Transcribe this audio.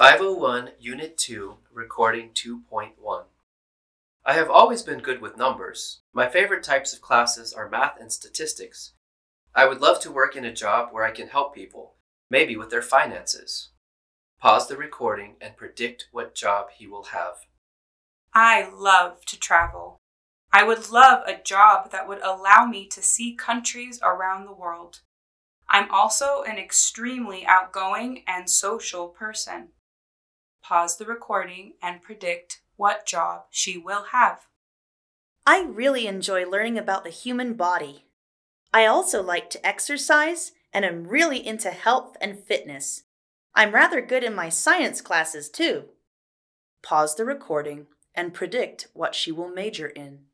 501, Unit 2, Recording 2.1. I have always been good with numbers. My favorite types of classes are math and statistics. I would love to work in a job where I can help people, maybe with their finances. Pause the recording and predict what job he will have. I love to travel. I would love a job that would allow me to see countries around the world. I'm also an extremely outgoing and social person. Pause the recording and predict what job she will have. I really enjoy learning about the human body. I also like to exercise and am really into health and fitness. I'm rather good in my science classes too. Pause the recording and predict what she will major in.